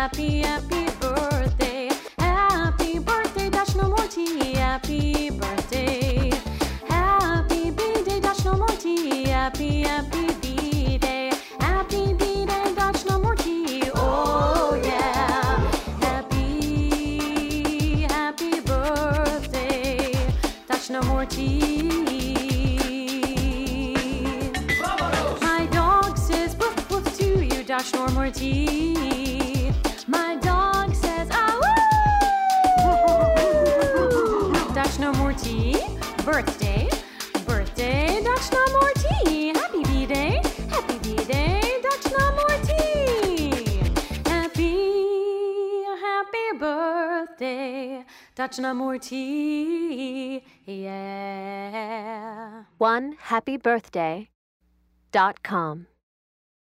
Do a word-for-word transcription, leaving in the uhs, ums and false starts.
happy, happy birthday. Happy birthday, Dashnamurti. Happy birthday. Happy B-Day, Dashnamurti. Happy, happy B-Day. Happy B-Day, Dashnamurti. Oh yeah. Happy, happy birthday, Dashnamurti. My dog says woof woof to you, Dashnamurti. My dog says ah woo. Dashnamurti, birthday, birthday, Dashnamurti. Happy B-Day, happy B-Day, Dashnamurti. Happy, happy birthday, Dashnamurti. Yeah. one happy birthday dot com